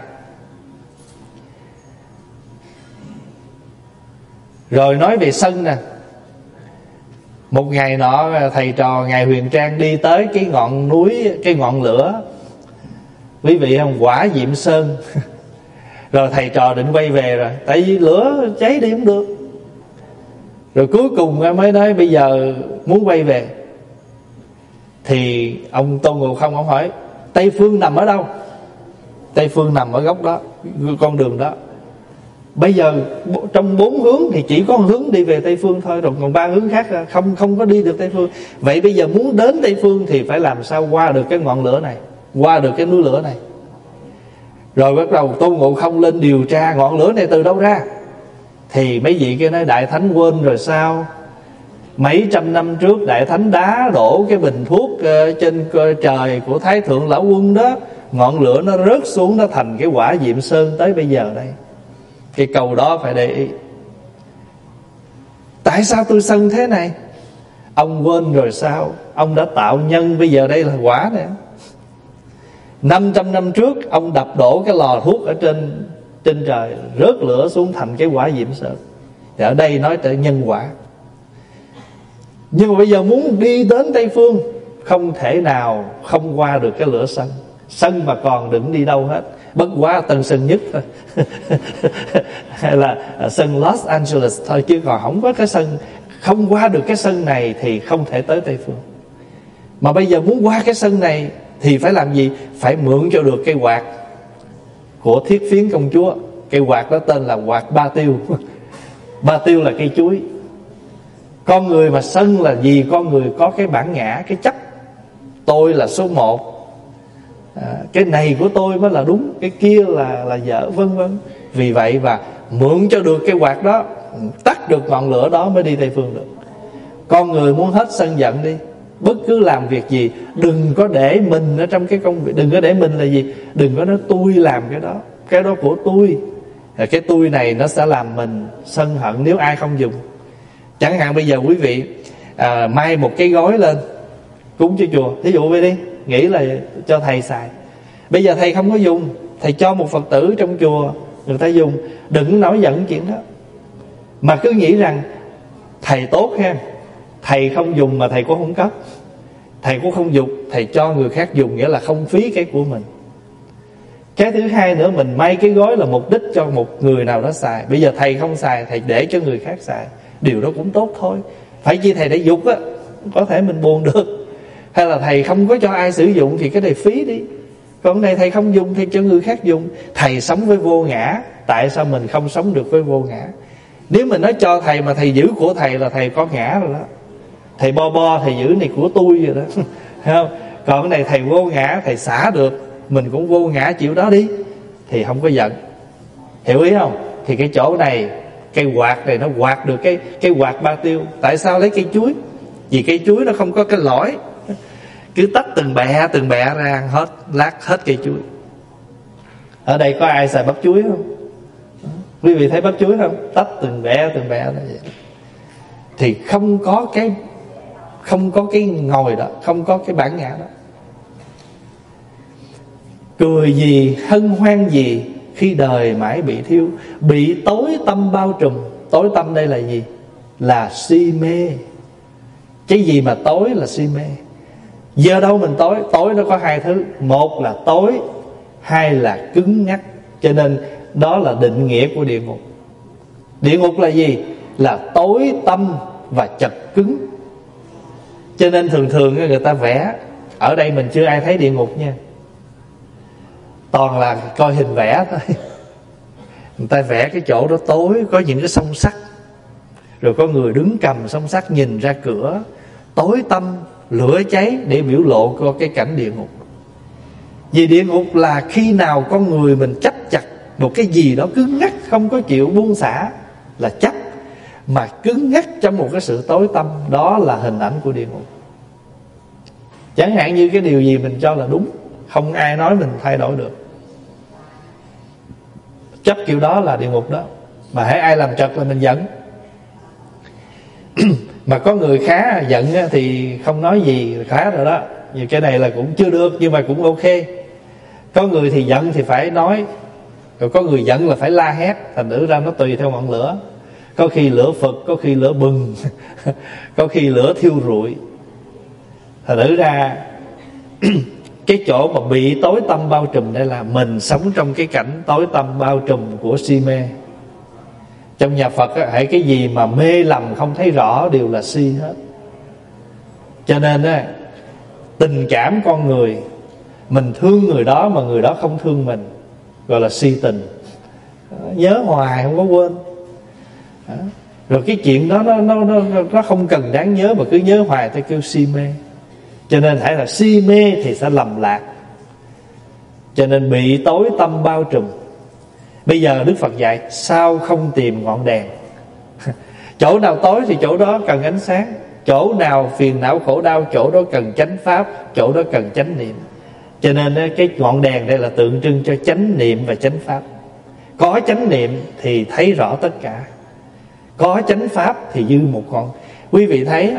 Rồi nói về sân nè. Một ngày nọ thầy trò ngài Huyền Trang đi tới cái ngọn núi, cái ngọn lửa, quý vị không, Quả Diệm Sơn. Rồi thầy trò định quay về rồi, tại vì lửa cháy đi không được. Rồi cuối cùng mới nói bây giờ muốn quay về. Thì ông Tôn Ngộ Không ông hỏi Tây Phương nằm ở đâu? Tây Phương nằm ở góc đó, con đường đó. Bây giờ trong bốn hướng thì chỉ có hướng đi về Tây Phương thôi, rồi còn ba hướng khác không không có đi được Tây Phương. Vậy bây giờ muốn đến Tây Phương thì phải làm sao qua được cái ngọn lửa này, qua được cái núi lửa này. Rồi bắt đầu Tôn Ngộ Không lên điều tra ngọn lửa này từ đâu ra. Thì mấy vị kia nói Đại Thánh quên rồi sao? Mấy trăm năm trước Đại Thánh đá đổ cái bình thuốc trên trời của Thái Thượng Lão Quân đó, ngọn lửa nó rớt xuống, nó thành cái Quả Diệm Sơn tới bây giờ đây. Cái câu đó phải để ý. Tại sao tôi sân thế này? Ông quên rồi sao? Ông đã tạo nhân, bây giờ đây là quả nè. Năm trăm năm trước ông đập đổ cái lò thuốc ở trên trên trời, rớt lửa xuống thành cái Quả Diệm Sơn. Thì ở đây nói tới nhân quả. Nhưng mà bây giờ muốn đi đến Tây Phương, không thể nào không qua được cái lửa sân. Sân mà còn đừng đi đâu hết, bất quá Tân Sơn Nhất thôi hay là sân Los Angeles thôi, chứ còn không có cái sân. Không qua được cái sân này thì không thể tới Tây Phương. Mà bây giờ muốn qua cái sân này thì phải làm gì? Phải mượn cho được cây quạt của Thiết Phiến công chúa. Cây quạt đó tên là quạt Ba Tiêu. Ba Tiêu là cây chuối. Con người mà sân là gì? Con người có cái bản ngã, cái chấp tôi là số một, à, cái này của tôi mới là đúng, cái kia là là dở, vân vân. Vì vậy và mượn cho được cái quạt đó, tắt được ngọn lửa đó mới đi Tây Phương được. Con người muốn hết sân giận đi, bất cứ làm việc gì đừng có để mình ở trong cái công việc. Đừng có để mình là gì? Đừng có nói tôi làm cái đó, cái đó của tôi. Cái tôi này nó sẽ làm mình sân hận nếu ai không dùng. Chẳng hạn bây giờ quý vị à, may một cái gói lên cúng cho chùa, thí dụ vậy đi, nghĩ là cho thầy xài. Bây giờ thầy không có dùng, thầy cho một Phật tử trong chùa người ta dùng. Đừng nói giận chuyện đó, mà cứ nghĩ rằng thầy tốt ha, thầy không dùng mà thầy cũng không cấp. Thầy cũng không dùng, thầy cho người khác dùng, nghĩa là không phí cái của mình. Cái thứ hai nữa, mình may cái gói là mục đích cho một người nào đó xài. Bây giờ thầy không xài, thầy để cho người khác xài, điều đó cũng tốt thôi. Phải chi thầy để dục á, có thể mình buồn được. Hay là thầy không có cho ai sử dụng thì cái này phí đi. Còn này thầy không dùng thì cho người khác dùng. Thầy sống với vô ngã, tại sao mình không sống được với vô ngã? Nếu mình nói cho thầy mà thầy giữ của thầy là thầy có ngã rồi đó. Thầy bo bo thầy giữ này của tôi rồi đó. Không? Còn cái này thầy vô ngã, thầy xả được, mình cũng vô ngã chịu đó đi, thì không có giận. Hiểu ý không? Thì cái chỗ này, cây quạt này nó quạt được cái cây quạt Ba Tiêu. Tại sao lấy cây chuối? Vì cây chuối nó không có cái lõi, cứ tách từng bẹ từng bẹ ra, hết lát hết cây chuối. Ở đây có ai xài bắp chuối không? Quý vị thấy bắp chuối không? Tách từng bẹ từng bẹ ra vậy. Thì không có cái không có cái ngồi đó, không có cái bản ngã đó. Cười gì, hân hoan gì khi đời mãi bị thiêu, bị tối tâm bao trùm. Tối tâm đây là gì? Là si mê. Cái gì mà tối là si mê. Giờ đâu mình tối? Tối nó có hai thứ. Một là tối, hai là cứng ngắc. Cho nên đó là định nghĩa của địa ngục. Địa ngục là gì? Là tối tâm và chật cứng. Cho nên thường thường người ta vẽ, ở đây mình chưa ai thấy địa ngục nha, toàn là coi hình vẽ thôi. Người ta vẽ cái chỗ đó tối, có những cái song sắt, rồi có người đứng cầm song sắt nhìn ra cửa, tối tăm lửa cháy, để biểu lộ có cái cảnh địa ngục. Vì địa ngục là khi nào con người mình chấp chặt một cái gì đó cứng ngắc, không có chịu buông xả là chấp, mà cứng ngắc trong một cái sự tối tăm, đó là hình ảnh của địa ngục. Chẳng hạn như cái điều gì mình cho là đúng, không ai nói mình thay đổi được. Chấp kiểu đó là địa ngục đó. Mà hễ ai làm trật là mình giận. Mà có người khá giận thì không nói gì khá rồi đó. Vì cái này là cũng chưa được, nhưng mà cũng ok. Có người thì giận thì phải nói, rồi có người giận là phải la hét. Thành thử ra nó tùy theo ngọn lửa. Có khi lửa phực, có khi lửa bừng, có khi lửa thiêu rụi. Thành thử ra cái chỗ mà bị tối tăm bao trùm đây là mình sống trong cái cảnh tối tăm bao trùm của si mê. Trong nhà Phật á, hãy cái gì mà mê lầm không thấy rõ đều là si hết. Cho nên á, tình cảm con người, mình thương người đó mà người đó không thương mình, gọi là si tình. Nhớ hoài không có quên. Rồi cái chuyện đó nó, nó, nó, nó không cần đáng nhớ, mà cứ nhớ hoài ta kêu si mê. Cho nên hãy là si mê thì sẽ lầm lạc. Cho nên bị tối tăm bao trùm. Bây giờ Đức Phật dạy sao không tìm ngọn đèn. Chỗ nào tối thì chỗ đó cần ánh sáng. Chỗ nào phiền não khổ đau, chỗ đó cần chánh pháp, chỗ đó cần chánh niệm. Cho nên cái ngọn đèn đây là tượng trưng cho chánh niệm và chánh pháp. Có chánh niệm thì thấy rõ tất cả, có chánh pháp thì dư một ngọn. Quý vị thấy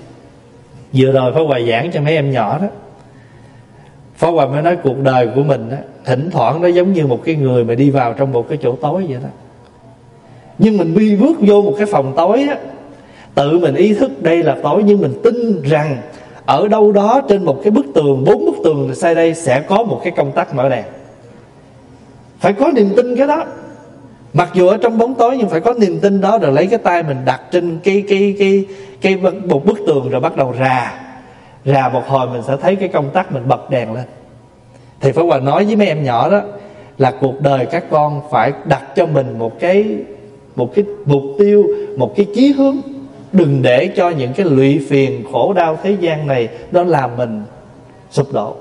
vừa rồi Pháp Hòa giảng cho mấy em nhỏ đó, Pháp Hòa mới nói cuộc đời của mình đó, thỉnh thoảng nó giống như một cái người mà đi vào trong một cái chỗ tối vậy đó. Nhưng mình đi bước vô một cái phòng tối á, tự mình ý thức đây là tối, nhưng mình tin rằng ở đâu đó trên một cái bức tường, bốn bức tường sai đây sẽ có một cái công tắc mở đèn. Phải có niềm tin cái đó. Mặc dù ở trong bóng tối nhưng phải có niềm tin đó. Rồi lấy cái tay mình đặt trên cái cái cái cái một bức tường, rồi bắt đầu rà rà một hồi mình sẽ thấy cái công tắc, mình bật đèn lên. Thì Pháp Hòa nói với mấy em nhỏ đó là cuộc đời các con phải đặt cho mình một cái một cái mục tiêu, một cái chí hướng. Đừng để cho những cái lụy phiền khổ đau thế gian này nó làm mình sụp đổ.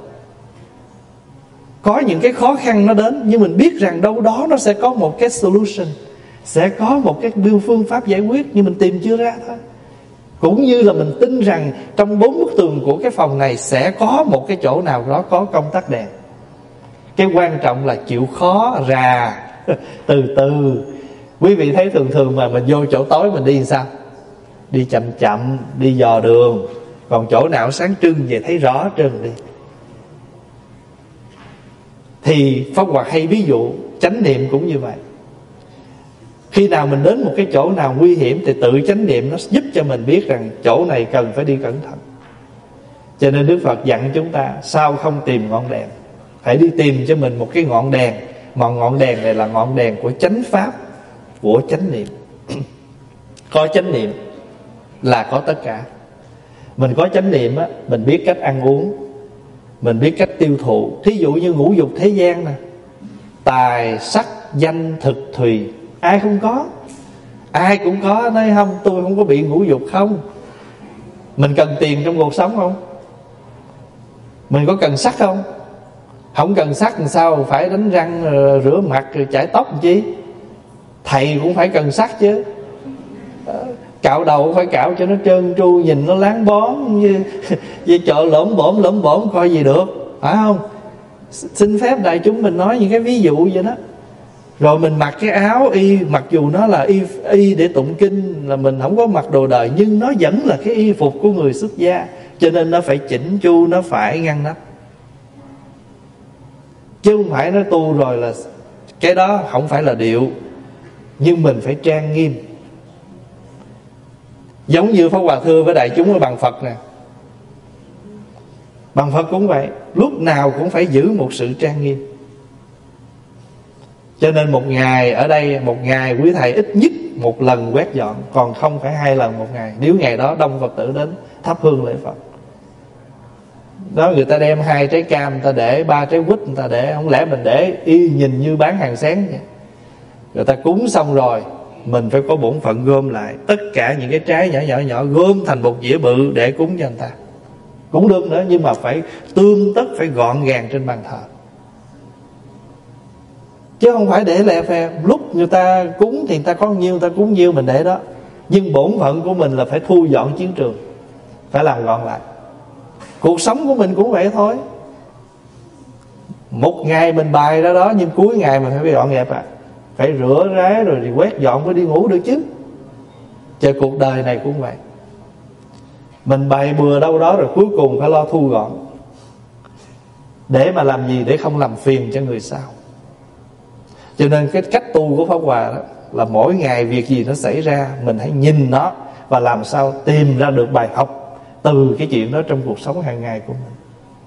Có những cái khó khăn nó đến, nhưng mình biết rằng đâu đó nó sẽ có một cái solution, sẽ có một cái phương pháp giải quyết, nhưng mình tìm chưa ra thôi. Cũng như là mình tin rằng trong bốn bức tường của cái phòng này sẽ có một cái chỗ nào đó có công tắc đèn. Cái quan trọng là chịu khó rà từ từ. Quý vị thấy thường thường mà mình vô chỗ tối mình đi làm sao? Đi chậm chậm, đi dò đường. Còn chỗ nào sáng trưng về thấy rõ trơn đi. Thì Pháp Hòa hay ví dụ chánh niệm cũng như vậy. Khi nào mình đến một cái chỗ nào nguy hiểm thì tự chánh niệm nó giúp cho mình biết rằng chỗ này cần phải đi cẩn thận. Cho nên Đức Phật dặn chúng ta sao không tìm ngọn đèn, phải đi tìm cho mình một cái ngọn đèn. Mà ngọn đèn này là ngọn đèn của chánh pháp, của chánh niệm. Có chánh niệm là có tất cả. Mình có chánh niệm á, mình biết cách ăn uống, mình biết cách tiêu thụ. Thí dụ như ngũ dục thế gian nè, tài sắc danh thực thùy, ai không có? Ai cũng có. Nói không, tôi không có bị ngũ dục không. Mình cần tiền trong cuộc sống không? Mình có cần sắc không? Không cần sắc làm sao phải đánh răng, rửa mặt, chải tóc làm chi? Thầy cũng phải cần sắc chứ. Cạo đầu phải cạo cho nó trơn tru, nhìn nó láng bóng như, như chợ lỗm bổm lỗm bổm coi gì được, phải không? Xin phép đại chúng mình nói những cái ví dụ vậy đó. Rồi mình mặc cái áo y, mặc dù nó là y, y để tụng kinh, là mình không có mặc đồ đời, nhưng nó vẫn là cái y phục của người xuất gia. Cho nên nó phải chỉnh chu, nó phải ngăn nắp. Chứ không phải nó tu rồi là cái đó không phải là điệu. Nhưng mình phải trang nghiêm. Giống như Pháp Hòa thưa với đại chúng ở Bằng Phật nè, Bằng Phật cũng vậy, lúc nào cũng phải giữ một sự trang nghiêm. Cho nên một ngày ở đây, một ngày quý thầy ít nhất một lần quét dọn, còn không phải hai lần một ngày. Nếu ngày đó đông Phật tử đến thắp hương lễ Phật, đó người ta đem hai trái cam, người ta để ba trái quýt, người ta để, không lẽ mình để y nhìn như bán hàng sáng vậy. Người ta cúng xong rồi, mình phải có bổn phận gom lại tất cả những cái trái nhỏ nhỏ nhỏ, gom thành một dĩa bự để cúng cho người ta. Cũng được nữa, nhưng mà phải tươm tất, phải gọn gàng trên bàn thờ, chứ không phải để lẹ phè. Lúc người ta cúng thì người ta có nhiêu người ta cúng nhiêu, mình để đó. Nhưng bổn phận của mình là phải thu dọn chiến trường, phải làm gọn lại. Cuộc sống của mình cũng vậy thôi. Một ngày mình bài ra đó, nhưng cuối ngày mình phải dọn dẹp à, phải rửa rái rồi thì quét dọn mới đi ngủ được chứ. Chơi cuộc đời này cũng vậy. Mình bày bừa đâu đó rồi cuối cùng phải lo thu gọn. Để mà làm gì? Để không làm phiền cho người sau. Cho nên cái cách tu của Pháp Hòa đó là mỗi ngày việc gì nó xảy ra, mình hãy nhìn nó và làm sao tìm ra được bài học từ cái chuyện đó trong cuộc sống hàng ngày của mình.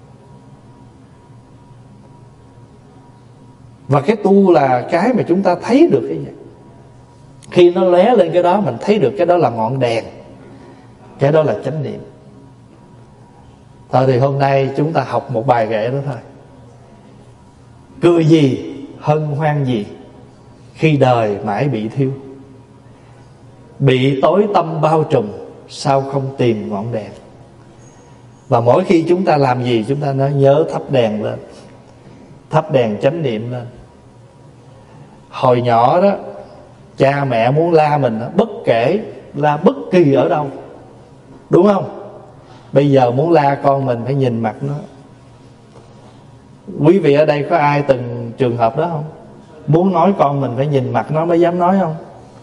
Và cái tu là cái mà chúng ta thấy được cái gì. Khi nó lóe lên cái đó, mình thấy được cái đó là ngọn đèn, cái đó là chánh niệm. Thôi thì hôm nay chúng ta học một bài kệ đó thôi. Cười gì, hân hoan gì, khi đời mãi bị thiêu. Bị tối tăm bao trùm, sao không tìm ngọn đèn. Và mỗi khi chúng ta làm gì, chúng ta nói nhớ thắp đèn lên, thắp đèn chánh niệm lên. Hồi nhỏ đó, cha mẹ muốn la mình đó, bất kể la bất kỳ ở đâu, đúng không? Bây giờ muốn la con mình phải nhìn mặt nó. Quý vị ở đây có ai từng trường hợp đó không? Muốn nói con mình phải nhìn mặt nó mới dám nói không?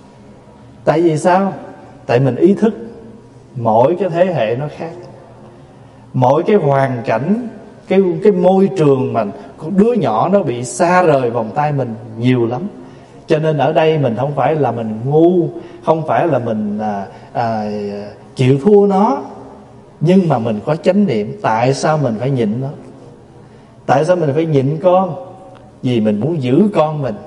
Tại vì sao? Tại mình ý thức mỗi cái thế hệ nó khác, mỗi cái hoàn cảnh, cái, cái môi trường mà con đứa nhỏ nó bị xa rời vòng tay mình nhiều lắm. Cho nên ở đây mình không phải là mình ngu, không phải là mình à, à, chịu thua nó, nhưng mà mình có chánh niệm. Tại sao mình phải nhịn nó? Tại sao mình phải nhịn con? Vì mình muốn giữ con mình.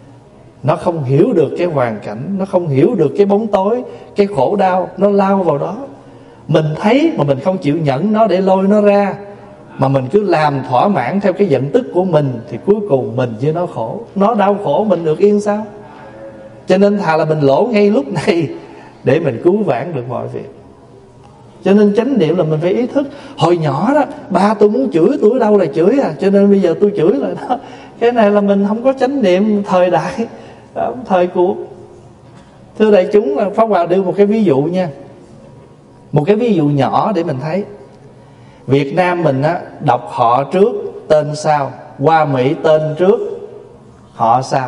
Nó không hiểu được cái hoàn cảnh, nó không hiểu được cái bóng tối, cái khổ đau, nó lao vào đó. Mình thấy mà mình không chịu nhẫn nó để lôi nó ra, mà mình cứ làm thỏa mãn theo cái giận tức của mình, thì cuối cùng mình với nó khổ. Nó đau khổ, mình được yên sao? Cho nên thà là mình lỗ ngay lúc này để mình cứu vãn được mọi việc. Cho nên chánh niệm là mình phải ý thức. Hồi nhỏ đó, ba tôi muốn chửi tôi ở đâu là chửi à, cho nên bây giờ tôi chửi lại đó. Cái này là mình không có chánh niệm thời đại, thời cuộc. Thưa đại chúng, là Pháp Hòa đưa một cái ví dụ nha. Một cái ví dụ nhỏ để mình thấy. Việt Nam mình á, đọc họ trước, tên sau. Qua Mỹ tên trước, họ sau.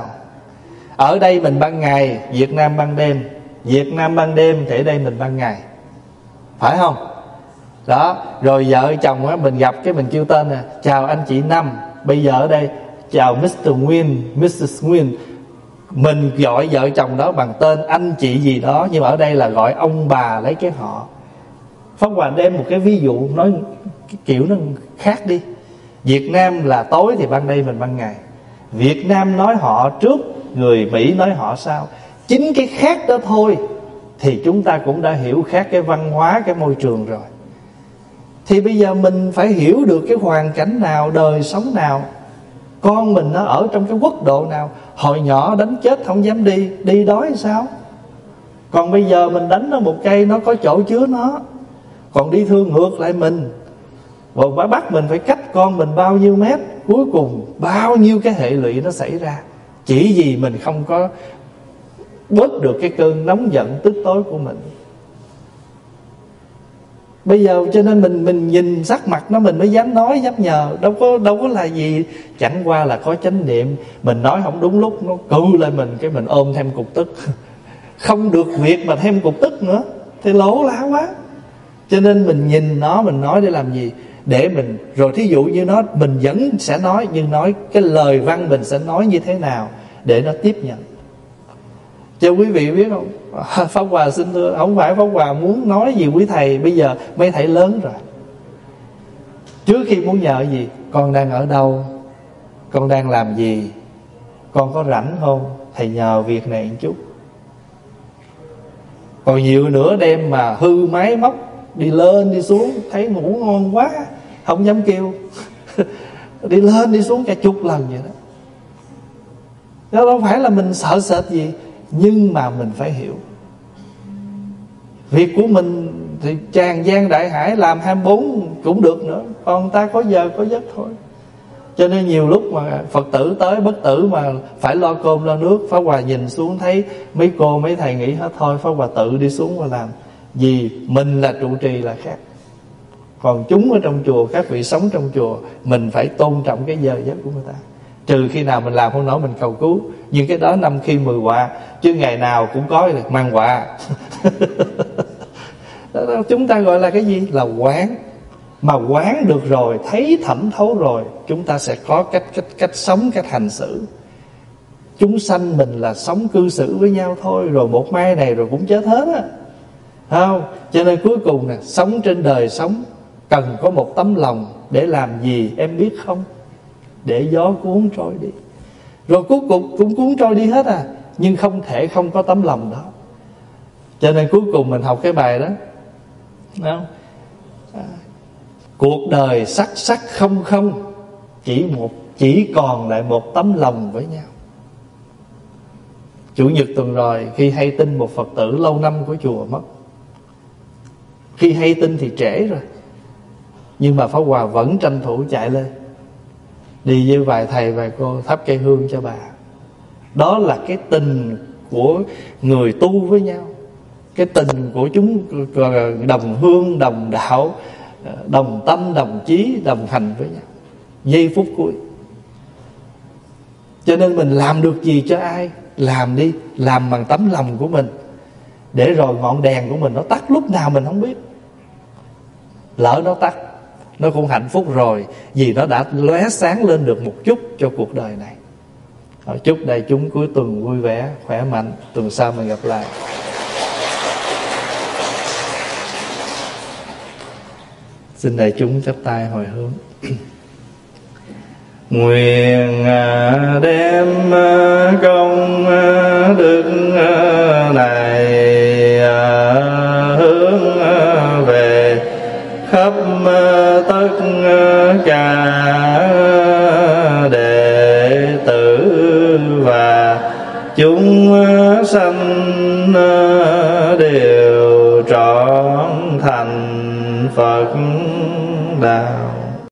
Ở đây mình ban ngày, Việt Nam ban đêm. Việt Nam ban đêm thì ở đây mình ban ngày, phải không? Đó, rồi vợ chồng á, mình gặp cái mình kêu tên nè, chào anh chị Năm. Bây giờ ở đây chào mít tơ Nguyên, mít sít Nguyên. Mình gọi vợ chồng đó bằng tên anh chị gì đó, nhưng mà ở đây là gọi ông bà lấy cái họ. Pháp Hòa đem một cái ví dụ nói kiểu nó khác đi. Việt Nam là tối thì ban đây mình ban ngày. Việt Nam nói họ trước, người Mỹ nói họ sau. Chính cái khác đó thôi thì chúng ta cũng đã hiểu khác cái văn hóa, cái môi trường rồi. Thì bây giờ mình phải hiểu được cái hoàn cảnh nào, đời sống nào, con mình nó ở trong cái quốc độ nào. Hồi nhỏ đánh chết không dám đi, đi đói sao? Còn bây giờ mình đánh nó một cây, nó có chỗ chứa nó. Còn đi thương ngược lại mình, và bà bắt mình phải cách con mình bao nhiêu mét. Cuối cùng bao nhiêu cái hệ lụy nó xảy ra, chỉ vì mình không có bớt được cái cơn nóng giận tức tối của mình. Bây giờ cho nên mình mình nhìn sắc mặt nó mình mới dám nói, dám nhờ. Đâu có đâu có là gì. Chẳng qua là có chánh niệm. Mình nói không đúng lúc, nó cự lên mình, cái mình ôm thêm cục tức. Không được việc mà thêm cục tức nữa thì lỗ lá quá. Cho nên mình nhìn nó, mình nói để làm gì? Để mình, rồi thí dụ như nó, mình vẫn sẽ nói, nhưng nói cái lời văn mình sẽ nói như thế nào để nó tiếp nhận. Cho quý vị biết không, Pháp Hòa xin thưa, không phải Pháp Hòa muốn nói gì quý thầy. Bây giờ mấy thầy lớn rồi, trước khi muốn nhờ gì, con đang ở đâu, con đang làm gì, con có rảnh không, thầy nhờ việc này một chút. Còn nhiều nữa đêm mà hư máy móc, đi lên đi xuống, thấy ngủ ngon quá, không dám kêu. Đi lên đi xuống cả chục lần vậy đó. Đó đâu phải là mình sợ sệt gì, nhưng mà mình phải hiểu việc của mình thì tràn gian đại hải, làm hai mươi bốn cũng được nữa, còn ta có giờ có giấc thôi. Cho nên nhiều lúc mà Phật tử tới bất tử mà phải lo cơm lo nước, Pháp Hòa nhìn xuống thấy mấy cô mấy thầy nghỉ hết, thôi Pháp Hòa tự đi xuống và làm. Vì mình là trụ trì là khác. Còn chúng ở trong chùa, các vị sống trong chùa, mình phải tôn trọng cái giờ giấc của người ta. Trừ khi nào mình làm không nổi mình cầu cứu, nhưng cái đó năm khi mười quà, chứ ngày nào cũng có mang quà. Chúng ta gọi là cái gì? Là quán. Mà quán được rồi, thấy thẩm thấu rồi, chúng ta sẽ có cách cách cách sống, cách hành xử. Chúng sanh mình là sống cư xử với nhau thôi, rồi một mai này rồi cũng chết hết á, không? Cho nên cuối cùng nè, sống trên đời sống cần có một tấm lòng để làm gì em biết không? Để gió cuốn trôi đi. Rồi cuối cùng cũng cuốn trôi đi hết à, nhưng không thể không có tấm lòng đó. Cho nên cuối cùng mình học cái bài đó, không? À, cuộc đời sắc sắc không không, chỉ một chỉ còn lại một tấm lòng với nhau. Chủ nhật tuần rồi, khi hay tin một Phật tử lâu năm của chùa mất. Khi hay tin thì trễ rồi, nhưng mà Pháp Hòa vẫn tranh thủ chạy lên, đi với vài thầy vài cô thắp cây hương cho bà. Đó là cái tình của người tu với nhau, cái tình của chúng đồng hương, đồng đạo, đồng tâm, đồng chí, đồng hành với nhau giây phút cuối. Cho nên mình làm được gì cho ai, làm đi, làm bằng tấm lòng của mình, để rồi ngọn đèn của mình nó tắt lúc nào mình không biết. Lỡ nó tắt, nó cũng hạnh phúc rồi, vì nó đã lóe sáng lên được một chút cho cuộc đời này. Chúc đại chúng cuối tuần vui vẻ, khỏe mạnh. Tuần sau mình gặp lại. Xin đại chúng chắp tay hồi hướng. Nguyện đem công đức này hướng về khắp tất cả đệ tử và chúng sanh đều trọn thành Phật đạo.